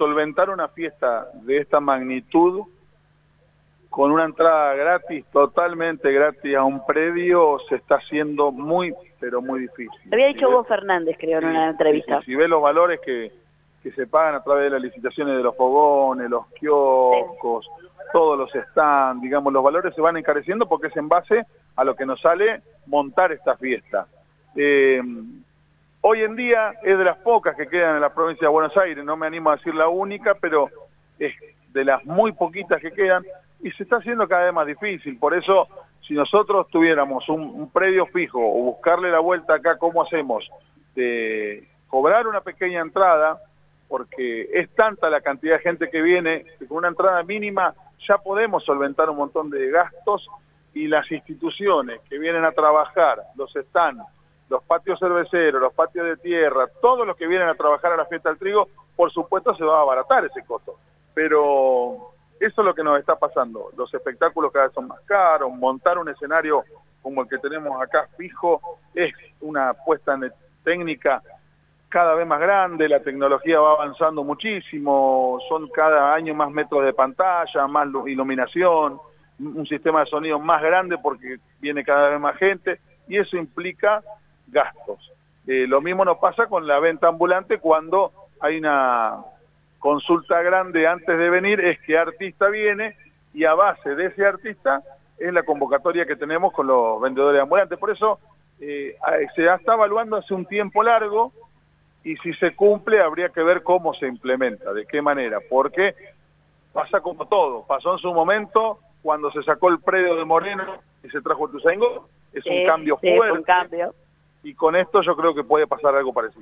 solventar una fiesta de esta magnitud con una entrada gratis, totalmente gratis a un predio, se está haciendo muy, pero muy difícil. Había dicho Hugo Fernández, creo, en una entrevista. Si ves los valores que se pagan a través de las licitaciones de los fogones, los kioscos, todos los stands, digamos, los valores se van encareciendo porque es en base a lo que nos sale montar esta fiesta. Hoy en día es de las pocas que quedan en la provincia de Buenos Aires, no me animo a decir la única, pero es de las muy poquitas que quedan y se está haciendo cada vez más difícil. Por eso, si nosotros tuviéramos un predio fijo o buscarle la vuelta acá, ¿cómo hacemos? De cobrar una pequeña entrada, porque es tanta la cantidad de gente que viene, que con una entrada mínima ya podemos solventar un montón de gastos, y las instituciones que vienen a trabajar, los stands, los patios cerveceros, los patios de tierra, todos los que vienen a trabajar a la fiesta del trigo, por supuesto se va a abaratar ese costo. Pero eso es lo que nos está pasando. Los espectáculos cada vez son más caros, montar un escenario como el que tenemos acá fijo es una puesta en técnica cada vez más grande, la tecnología va avanzando muchísimo, son cada año más metros de pantalla, más iluminación, un sistema de sonido más grande porque viene cada vez más gente, y eso implica gastos. Lo mismo nos pasa con la venta ambulante cuando hay una consulta grande antes de venir, es qué artista viene, y a base de ese artista es la convocatoria que tenemos con los vendedores ambulantes. Por eso se está evaluando hace un tiempo largo, y si se cumple habría que ver cómo se implementa, de qué manera, porque pasa como todo, pasó en su momento cuando se sacó el predio de Moreno y se trajo el Ituzaingó, es un cambio fuerte, un cambio. Y con esto yo creo que puede pasar algo parecido.